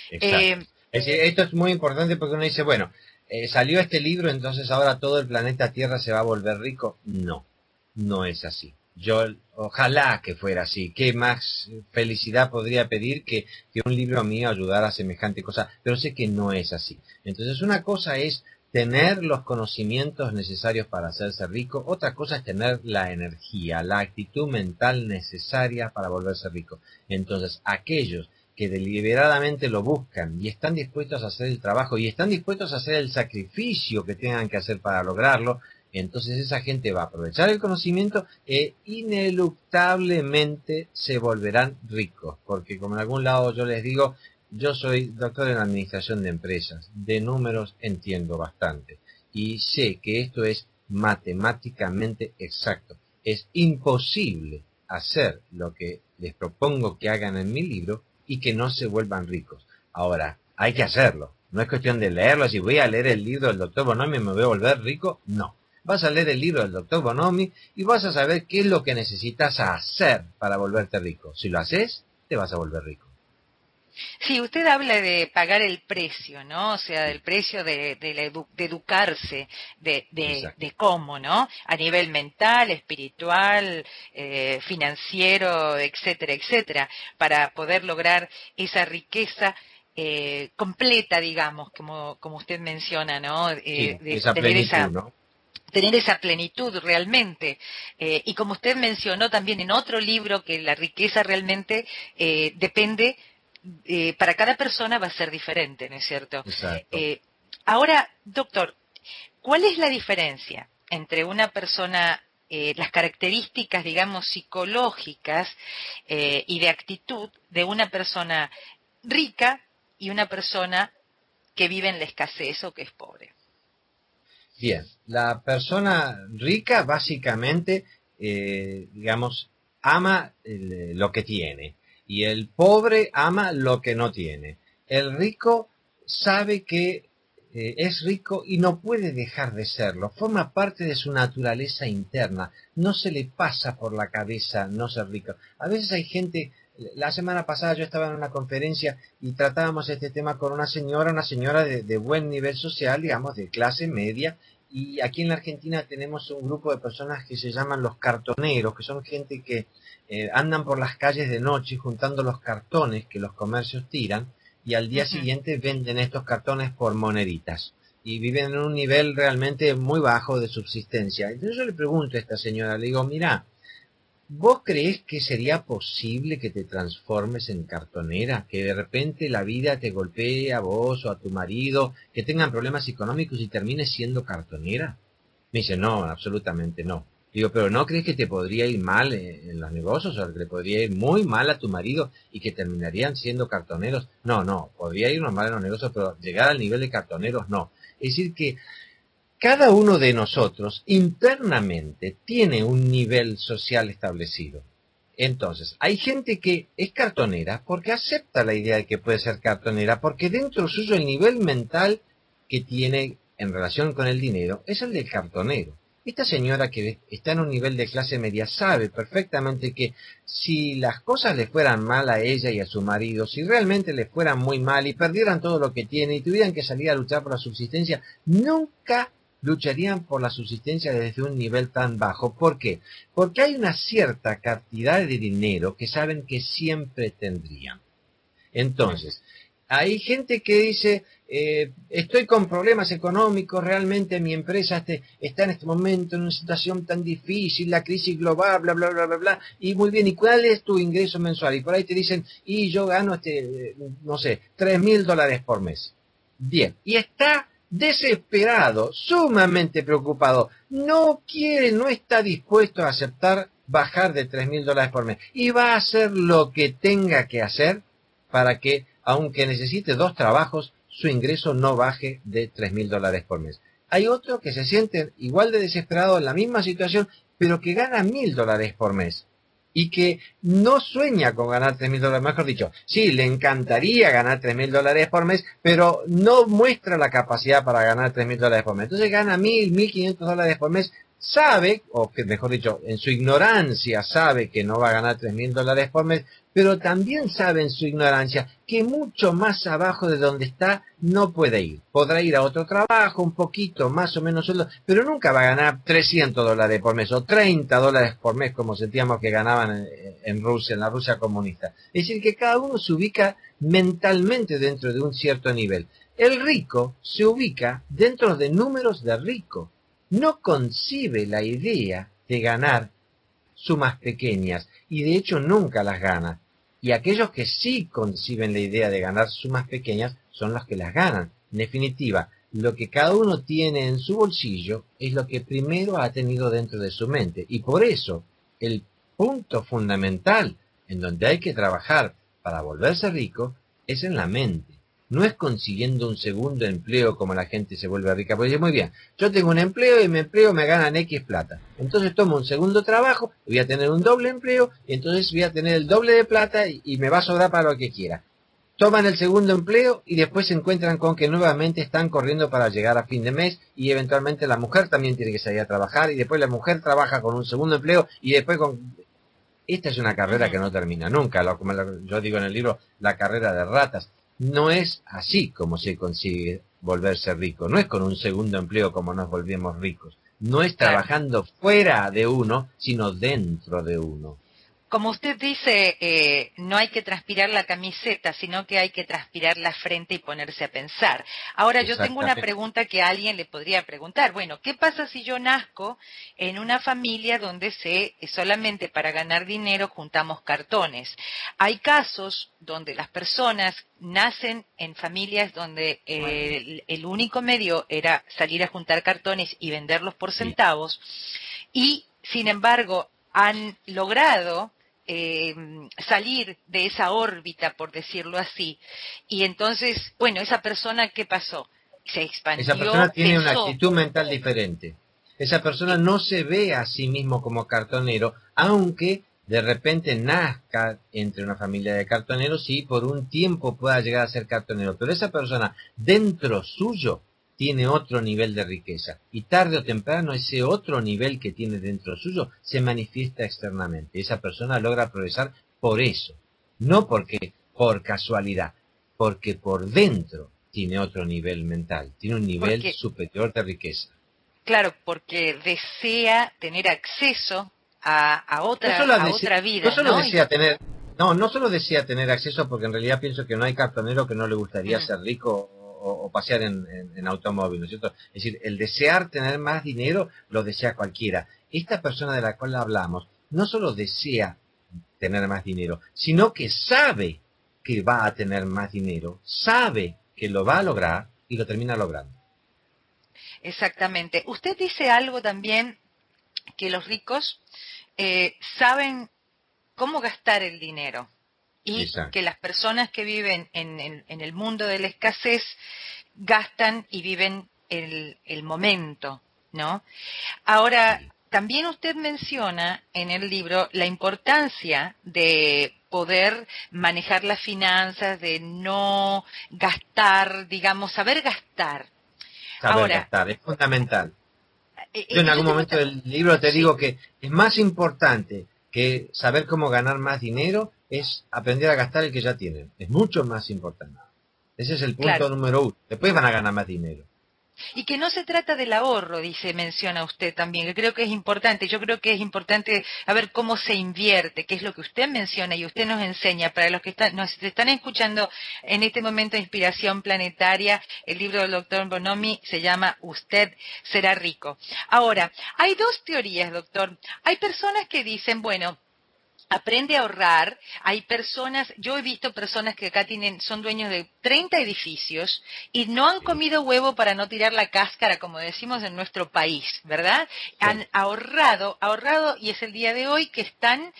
exacto. Es decir, esto es muy importante porque uno dice, bueno, salió este libro, entonces ahora todo el planeta Tierra se va a volver rico. No, no es así. Yo, ojalá que fuera así. ¿Qué más felicidad podría pedir que un libro mío ayudara a semejante cosa? Pero sé que no es así. Entonces, una cosa es tener los conocimientos necesarios para hacerse rico, otra cosa es tener la energía, la actitud mental necesaria para volverse rico. Entonces, aquellos que deliberadamente lo buscan y están dispuestos a hacer el trabajo y están dispuestos a hacer el sacrificio que tengan que hacer para lograrlo, entonces esa gente va a aprovechar el conocimiento e ineluctablemente se volverán ricos, porque como en algún lado yo les digo, yo soy doctor en administración de empresas, de números entiendo bastante y sé que esto es matemáticamente exacto. Es imposible hacer lo que les propongo que hagan en mi libro y que no se vuelvan ricos. Ahora, hay que hacerlo. No es cuestión de leerlo, si voy a leer el libro del doctor Bonomi y me voy a volver rico, no. Vas a leer el libro del doctor Bonomi y vas a saber qué es lo que necesitas hacer para volverte rico. Si lo haces, te vas a volver rico. Sí, usted habla de pagar el precio, ¿no? O sea, del precio de educarse, de cómo, ¿no? A nivel mental, espiritual, financiero, etcétera, etcétera, para poder lograr esa riqueza completa, digamos, como usted menciona, ¿no? Sí, De esa tener plenitud, ¿no? tener esa plenitud realmente. Y como usted mencionó también en otro libro, que la riqueza realmente depende, para cada persona va a ser diferente, ¿no es cierto? Exacto. Ahora, doctor, ¿cuál es la diferencia entre una persona, las características, digamos, psicológicas y de actitud de una persona rica y una persona que vive en la escasez o que es pobre? Bien, la persona rica básicamente, digamos, ama lo que tiene y el pobre ama lo que no tiene. El rico sabe que es rico y no puede dejar de serlo, forma parte de su naturaleza interna, no se le pasa por la cabeza no ser rico. A veces hay gente, la semana pasada yo estaba en una conferencia y tratábamos este tema con una señora de buen nivel social, digamos, de clase media, y aquí en la Argentina tenemos un grupo de personas que se llaman los cartoneros, que son gente que andan por las calles de noche juntando los cartones que los comercios tiran y al día siguiente venden estos cartones por moneditas y viven en un nivel realmente muy bajo de subsistencia. Entonces yo le pregunto a esta señora, le digo, mira, ¿vos creés que sería posible que te transformes en cartonera? Que de repente la vida te golpee a vos o a tu marido, que tengan problemas económicos y termines siendo cartonera. Me dice, no, absolutamente no. Digo, pero ¿no crees que te podría ir mal en los negocios o que le podría ir muy mal a tu marido y que terminarían siendo cartoneros? No, no, podría irnos mal en los negocios, pero llegar al nivel de cartoneros no. Es decir que cada uno de nosotros internamente tiene un nivel social establecido. Entonces, hay gente que es cartonera porque acepta la idea de que puede ser cartonera, porque dentro suyo el nivel mental que tiene en relación con el dinero es el del cartonero. Esta señora que está en un nivel de clase media sabe perfectamente que si las cosas le fueran mal a ella y a su marido, si realmente les fueran muy mal y perdieran todo lo que tiene y tuvieran que salir a luchar por la subsistencia, nunca lucharían por la subsistencia desde un nivel tan bajo. ¿Por qué? Porque hay una cierta cantidad de dinero que saben que siempre tendrían. Entonces, hay gente que dice, estoy con problemas económicos, realmente mi empresa está en este momento en una situación tan difícil, la crisis global, bla, bla, bla, bla, bla, y muy bien, ¿y cuál es tu ingreso mensual? Y por ahí te dicen, y yo gano, no sé, $3.000 por mes. Bien, y está desesperado, sumamente preocupado, no quiere, no está dispuesto a aceptar bajar de $3.000 por mes, y va a hacer lo que tenga que hacer para que, aunque necesite 2 trabajos, su ingreso no baje de $3.000 por mes. Hay otro que se siente igual de desesperado en la misma situación, pero que gana $1.000 por mes y que no sueña con ganar $3.000, mejor dicho, sí, le encantaría ganar $3.000 por mes, pero no muestra la capacidad para ganar $3.000 por mes. Entonces gana $1.500 por mes, sabe, o que mejor dicho, en su ignorancia sabe que no va a ganar $3.000 por mes, pero también sabe en su ignorancia que mucho más abajo de donde está no puede ir. Podrá ir a otro trabajo, un poquito, más o menos sueldo, pero nunca va a ganar $300 por mes o $30 por mes como sentíamos que ganaban en Rusia, en la Rusia comunista. Es decir, que cada uno se ubica mentalmente dentro de un cierto nivel. El rico se ubica dentro de números de rico. No concibe la idea de ganar sumas pequeñas y de hecho nunca las gana. Y aquellos que sí conciben la idea de ganar sumas pequeñas son los que las ganan. En definitiva, lo que cada uno tiene en su bolsillo es lo que primero ha tenido dentro de su mente. Y por eso, el punto fundamental en donde hay que trabajar para volverse rico es en la mente. No es consiguiendo un segundo empleo como la gente se vuelve rica. Porque dice, muy bien, yo tengo un empleo y mi empleo me ganan X plata. Entonces tomo un segundo trabajo, voy a tener un doble empleo, y entonces voy a tener el doble de plata y me va a sobrar para lo que quiera. Toman el segundo empleo y después se encuentran con que nuevamente están corriendo para llegar a fin de mes y eventualmente la mujer también tiene que salir a trabajar y después la mujer trabaja con un segundo empleo y después con... Esta es una carrera que no termina nunca, como yo digo en el libro, la carrera de ratas. No es así como se consigue volverse rico, no es con un segundo empleo como nos volvemos ricos, no es trabajando fuera de uno, sino dentro de uno. Como usted dice, no hay que transpirar la camiseta, sino que hay que transpirar la frente y ponerse a pensar. Ahora, yo tengo una pregunta que a alguien le podría preguntar. Bueno, ¿qué pasa si yo nazco en una familia donde solamente para ganar dinero juntamos cartones? Hay casos donde las personas nacen en familias donde el único medio era salir a juntar cartones y venderlos por centavos, y, sin embargo, han logrado salir de esa órbita, por decirlo así. Y entonces, bueno, esa persona, ¿qué pasó? Se expandió. Esa persona tiene una actitud mental diferente. Esa persona no se ve a sí mismo como cartonero, aunque de repente nazca entre una familia de cartoneros y por un tiempo pueda llegar a ser cartonero. Pero esa persona, dentro suyo, tiene otro nivel de riqueza. Y tarde o temprano ese otro nivel que tiene dentro suyo se manifiesta externamente. Esa persona logra progresar por eso. No porque por casualidad, porque por dentro tiene otro nivel mental. Tiene un nivel superior de riqueza. Claro, porque desea tener acceso a otra vida. No solo desea tener acceso, porque en realidad pienso que no hay cartonero que no le gustaría ser rico o pasear en automóvil, ¿no es cierto? Es decir, el desear tener más dinero lo desea cualquiera. Esta persona de la cual hablamos no solo desea tener más dinero, sino que sabe que va a tener más dinero, sabe que lo va a lograr y lo termina logrando. Exactamente. Usted dice algo también, que los ricos saben cómo gastar el dinero. Y exacto, que las personas que viven en el mundo de la escasez gastan y viven el momento, ¿no? Ahora, también usted menciona en el libro la importancia de poder manejar las finanzas, de no gastar, digamos, saber gastar. Saber gastar, es fundamental. Yo en algún momento del libro te digo que es más importante que saber cómo ganar más dinero es aprender a gastar el que ya tienen. Es mucho más importante. Ese es el punto número 1. Después van a ganar más dinero. Y que no se trata del ahorro, menciona usted también, que creo que es importante. Yo creo que es importante a ver cómo se invierte, que es lo que usted menciona y usted nos enseña. Para los que nos están escuchando en este momento de Inspiración Planetaria, el libro del doctor Bonomi se llama Usted será rico. Ahora, hay dos teorías, doctor. Hay personas que dicen, bueno, aprende a ahorrar. Hay personas, yo he visto personas que acá son dueños de 30 edificios y no han comido huevo para no tirar la cáscara, como decimos en nuestro país, ¿verdad? Sí. Han ahorrado y es el día de hoy que están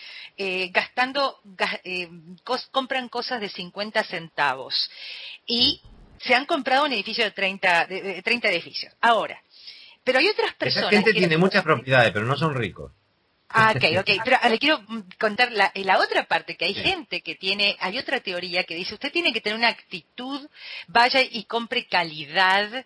compran cosas de 50 centavos y se han comprado un edificio de 30 edificios. Ahora, pero hay otras personas. Esa gente tiene muchas propiedades, pero no son ricos. Ah, ok. Pero le quiero contar la otra parte, que hay gente que hay otra teoría que dice, usted tiene que tener una actitud, vaya y compre calidad,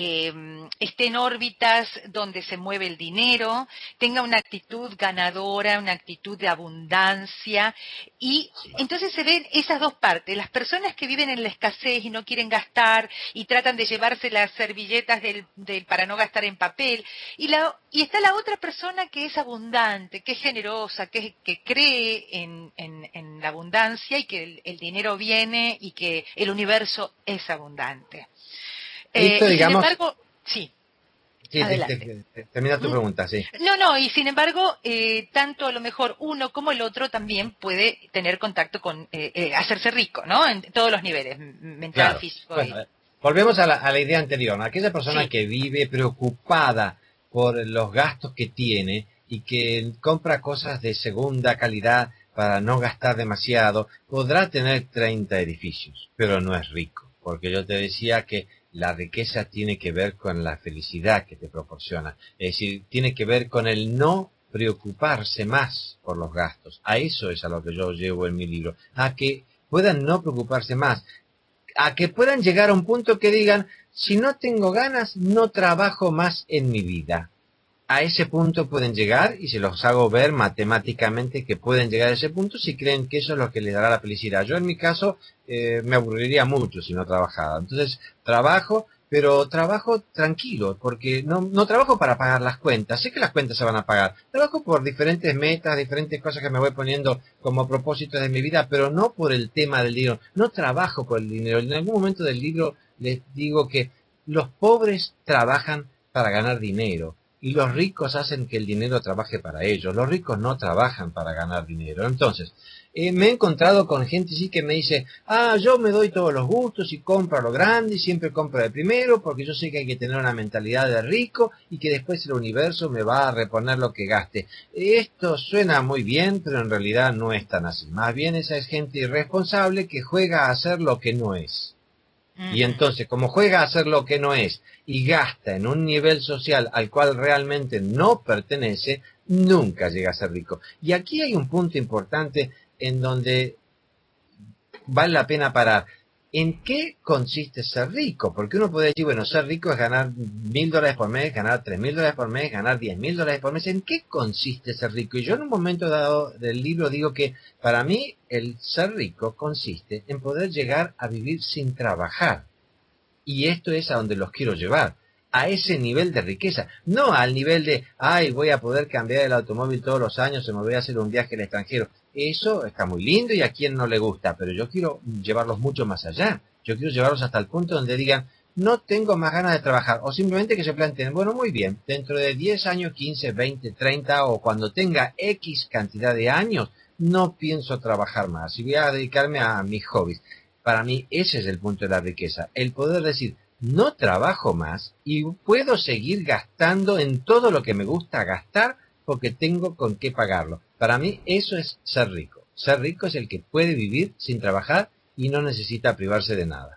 esté en órbitas donde se mueve el dinero, tenga una actitud ganadora, una actitud de abundancia, y entonces se ven esas dos partes, las personas que viven en la escasez y no quieren gastar, y tratan de llevarse las servilletas para no gastar en papel, y está la otra persona que es abundante, que es generosa, que cree en la abundancia y que el dinero viene y que el universo es abundante. Esto, digamos, sin embargo, sí. Sí, termina tu pregunta, sí. No, y sin embargo, tanto a lo mejor uno como el otro también puede tener contacto con hacerse rico, ¿no? En todos los niveles, mental, claro. físico. Bueno, volvemos a la idea anterior, ¿no? Aquella persona que vive preocupada por los gastos que tiene y que compra cosas de segunda calidad para no gastar demasiado, podrá tener 30 edificios, pero no es rico, porque yo te decía que la riqueza tiene que ver con la felicidad que te proporciona, es decir, tiene que ver con el no preocuparse más por los gastos. A eso es a lo que yo llevo en mi libro, a que puedan no preocuparse más, a que puedan llegar a un punto que digan, si no tengo ganas, no trabajo más en mi vida. A ese punto pueden llegar, y se los hago ver matemáticamente que pueden llegar a ese punto si creen que eso es lo que les dará la felicidad. Yo en mi caso me aburriría mucho si no trabajara. Entonces trabajo, pero trabajo tranquilo, porque no trabajo para pagar las cuentas. Sé que las cuentas se van a pagar. Trabajo por diferentes metas, diferentes cosas que me voy poniendo como propósitos de mi vida, pero no por el tema del dinero. No trabajo por el dinero. En algún momento del libro les digo que los pobres trabajan para ganar dinero. Y los ricos hacen que el dinero trabaje para ellos. Los ricos no trabajan para ganar dinero. Entonces, me he encontrado con gente sí que me dice, yo me doy todos los gustos y compro a lo grande y siempre compro de primero porque yo sé que hay que tener una mentalidad de rico y que después el universo me va a reponer lo que gaste. Esto suena muy bien, pero en realidad no es tan así. Más bien esa es gente irresponsable que juega a hacer lo que no es. Y entonces, como juega a hacer lo que no es y gasta en un nivel social al cual realmente no pertenece, nunca llega a ser rico. Y aquí hay un punto importante en donde vale la pena parar. ¿En qué consiste ser rico? Porque uno puede decir, bueno, ser rico es ganar $1.000 por mes, ganar $3.000 por mes, ganar $10.000 por mes. ¿En qué consiste ser rico? Y yo en un momento dado del libro digo que para mí el ser rico consiste en poder llegar a vivir sin trabajar. Y esto es a donde los quiero llevar, a ese nivel de riqueza, no al nivel de, voy a poder cambiar el automóvil todos los años, se me voy a hacer un viaje al extranjero. Eso está muy lindo y a quien no le gusta, pero yo quiero llevarlos mucho más allá. Yo quiero llevarlos hasta el punto donde digan, no tengo más ganas de trabajar, o simplemente que se planteen, bueno, muy bien, dentro de 10 años, 15, 20, 30, o cuando tenga X cantidad de años, no pienso trabajar más y voy a dedicarme a mis hobbies. Para mí ese es el punto de la riqueza, el poder decir, no trabajo más y puedo seguir gastando en todo lo que me gusta gastar porque tengo con qué pagarlo. Para mí eso es ser rico. Ser rico es el que puede vivir sin trabajar y no necesita privarse de nada.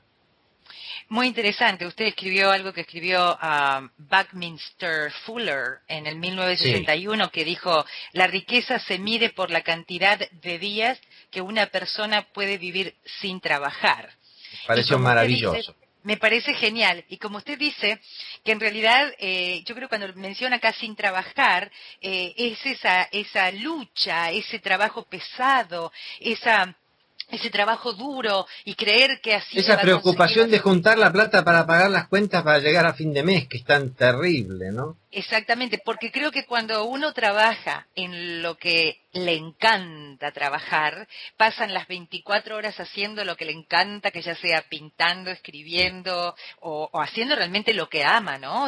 Muy interesante. Usted escribió algo que escribió Buckminster Fuller en el 1961, que dijo, la riqueza se mide por la cantidad de días que una persona puede vivir sin trabajar. Pareció maravilloso. Me parece genial. Y como usted dice, que en realidad, yo creo que cuando menciona acá sin trabajar, es esa lucha, ese trabajo pesado, ese trabajo duro y creer que así... Esa preocupación de juntar la plata para pagar las cuentas para llegar a fin de mes, que es tan terrible, ¿no? Exactamente, porque creo que cuando uno trabaja en lo que le encanta trabajar, pasan las 24 horas haciendo lo que le encanta, que ya sea pintando, escribiendo o haciendo realmente lo que ama, ¿no?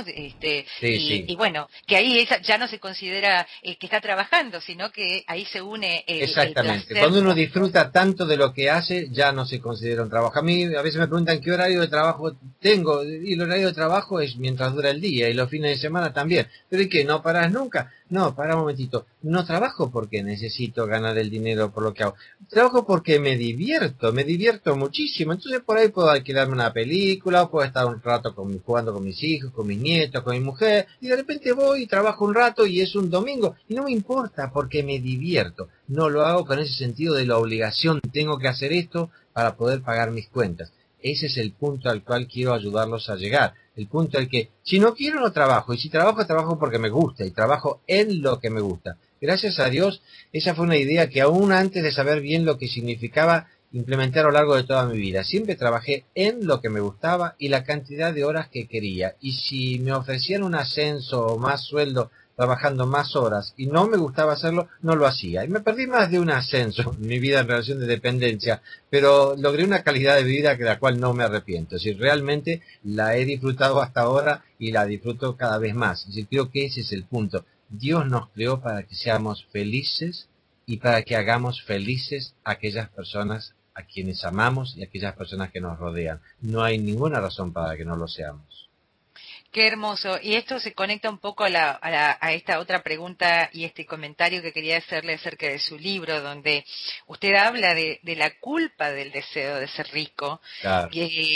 Y bueno, que ahí ya no se considera que está trabajando, sino que ahí se une Exactamente. el placer. Cuando uno disfruta tanto de lo que hace, ya no se considera un trabajo. A mí a veces me preguntan qué horario de trabajo tengo, y el horario de trabajo es mientras dura el día, y los fines de semana también. bien. Pero ¿y qué? ¿No parás nunca? No, pará un momentito. No trabajo porque necesito ganar el dinero por lo que hago. Trabajo porque me divierto muchísimo. Entonces por ahí puedo alquilarme una película, o puedo estar un rato jugando con mis hijos, con mis nietos, con mi mujer, y de repente voy y trabajo un rato y es un domingo. Y no me importa porque me divierto. No lo hago con ese sentido de la obligación. Tengo que hacer esto para poder pagar mis cuentas. Ese es el punto al cual quiero ayudarlos a llegar. El punto al que, si no quiero, no trabajo. Y si trabajo, trabajo porque me gusta. Y trabajo en lo que me gusta. Gracias a Dios, esa fue una idea que aún antes de saber bien lo que significaba implementé a lo largo de toda mi vida. Siempre trabajé en lo que me gustaba y la cantidad de horas que quería. Y si me ofrecían un ascenso o más sueldo trabajando más horas y no me gustaba hacerlo, no lo hacía. Y me perdí más de un ascenso en mi vida en relación de dependencia, pero logré una calidad de vida de la cual no me arrepiento. Es decir, realmente la he disfrutado hasta ahora y la disfruto cada vez más. Es decir, creo que ese es el punto. Dios nos creó para que seamos felices y para que hagamos felices a aquellas personas a quienes amamos y a aquellas personas que nos rodean. No hay ninguna razón para que no lo seamos. Qué hermoso. Y esto se conecta un poco a esta otra pregunta y este comentario que quería hacerle acerca de su libro, donde usted habla de la culpa del deseo de ser rico, Claro.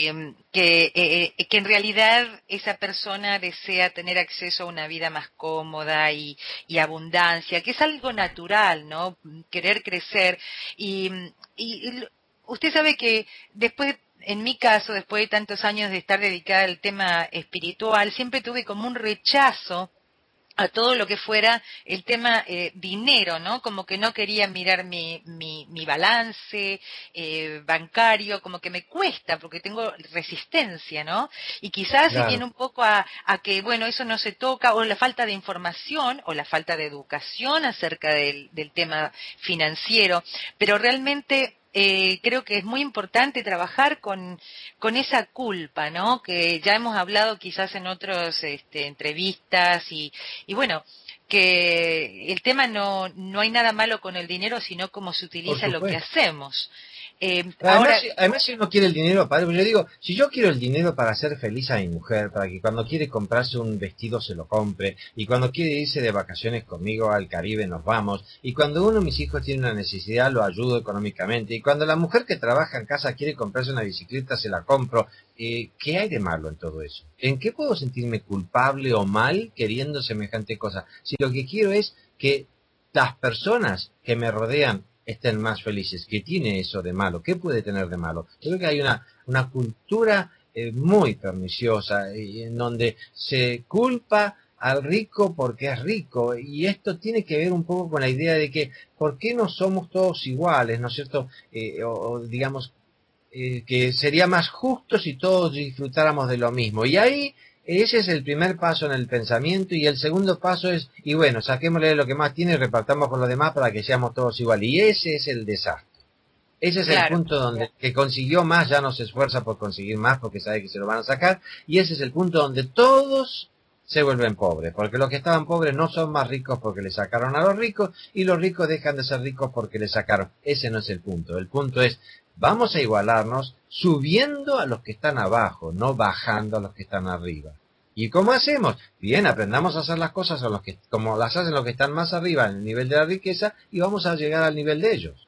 que en realidad esa persona desea tener acceso a una vida más cómoda y abundancia, que es algo natural, ¿no? Querer crecer. Y usted sabe que después, en mi caso, después de tantos años de estar dedicada al tema espiritual, siempre tuve como un rechazo a todo lo que fuera el tema dinero, ¿no? Como que no quería mirar mi balance bancario, como que me cuesta porque tengo resistencia, ¿no? Y quizás se viene un poco a que, bueno, eso no se toca, o la falta de información, o la falta de educación acerca del tema financiero, pero realmente creo que es muy importante trabajar con esa culpa, ¿no? Que ya hemos hablado quizás en otras entrevistas y bueno, que el tema no hay nada malo con el dinero, sino cómo se utiliza lo que hacemos. Además, si uno quiere el dinero para... Yo digo, si yo quiero el dinero para hacer feliz a mi mujer, para que cuando quiere comprarse un vestido se lo compre, y cuando quiere irse de vacaciones conmigo al Caribe nos vamos, y cuando uno de mis hijos tiene una necesidad lo ayudo económicamente, y cuando la mujer que trabaja en casa quiere comprarse una bicicleta se la compro, ¿qué hay de malo en todo eso? ¿En qué puedo sentirme culpable o mal queriendo semejante cosa? Si lo que quiero es que las personas que me rodean estén más felices. ¿Qué tiene eso de malo? ¿Qué puede tener de malo? Yo creo que hay una cultura muy perniciosa en donde se culpa al rico porque es rico, y esto tiene que ver un poco con la idea de que ¿por qué no somos todos iguales? ¿No es cierto? O digamos que sería más justo si todos disfrutáramos de lo mismo. Y ahí ese es el primer paso en el pensamiento, y el segundo paso es, y bueno, saquémosle lo que más tiene y repartamos con los demás para que seamos todos iguales. Y ese es el desastre. Ese es el punto donde el que consiguió más ya no se esfuerza por conseguir más porque sabe que se lo van a sacar, y ese es el punto donde todos se vuelven pobres, porque los que estaban pobres no son más ricos porque le sacaron a los ricos, y los ricos dejan de ser ricos porque le sacaron. Ese no es el punto. El punto es, vamos a igualarnos subiendo a los que están abajo, no bajando a los que están arriba. ¿Y cómo hacemos? Bien, aprendamos a hacer las cosas como las hacen los que están más arriba en el nivel de la riqueza, y vamos a llegar al nivel de ellos.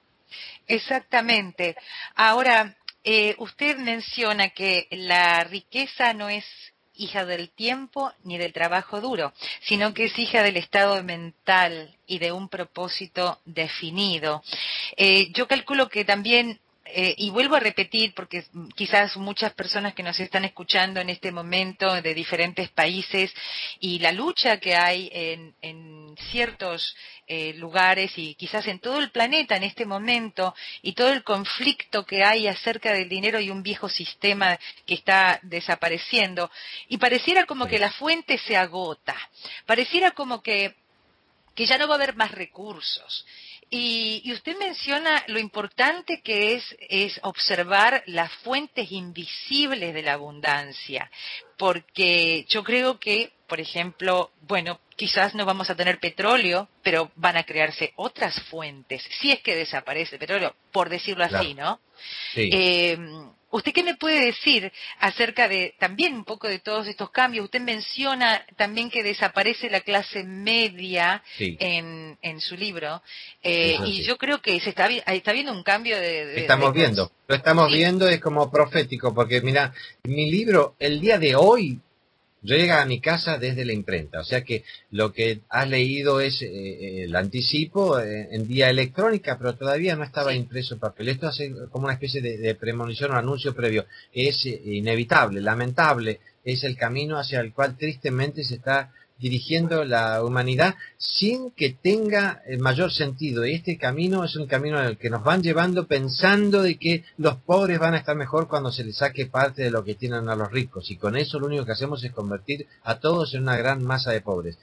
Exactamente. Ahora, usted menciona que la riqueza no es hija del tiempo ni del trabajo duro, sino que es hija del estado mental y de un propósito definido. Yo calculo que también, y vuelvo a repetir, porque quizás muchas personas que nos están escuchando en este momento de diferentes países, y la lucha que hay en ciertos lugares y quizás en todo el planeta en este momento, y todo el conflicto que hay acerca del dinero y un viejo sistema que está desapareciendo, y pareciera como que la fuente se agota, pareciera como que ya no va a haber más recursos. Y usted menciona lo importante que es observar las fuentes invisibles de la abundancia, porque yo creo que, por ejemplo, bueno, quizás no vamos a tener petróleo, pero van a crearse otras fuentes, si es que desaparece el petróleo, por decirlo así, ¿no? Sí. ¿Usted qué me puede decir acerca de también un poco de todos estos cambios? Usted menciona también que desaparece la clase media Sí, en su libro, eso y sí. yo creo que está viendo un cambio Estamos viendo, lo estamos sí, viendo, es como profético, porque mira, mi libro, el día de hoy, llega a mi casa desde la imprenta, o sea que lo que has leído es el anticipo en vía electrónica, pero todavía no estaba sí. impreso en papel. Esto hace como una especie de premonición o anuncio previo. Es inevitable, lamentable, es el camino hacia el cual tristemente se está dirigiendo la humanidad sin que tenga el mayor sentido. Y este camino es un camino en el que nos van llevando pensando de que los pobres van a estar mejor cuando se les saque parte de lo que tienen a los ricos. Y con eso lo único que hacemos es convertir a todos en una gran masa de pobres.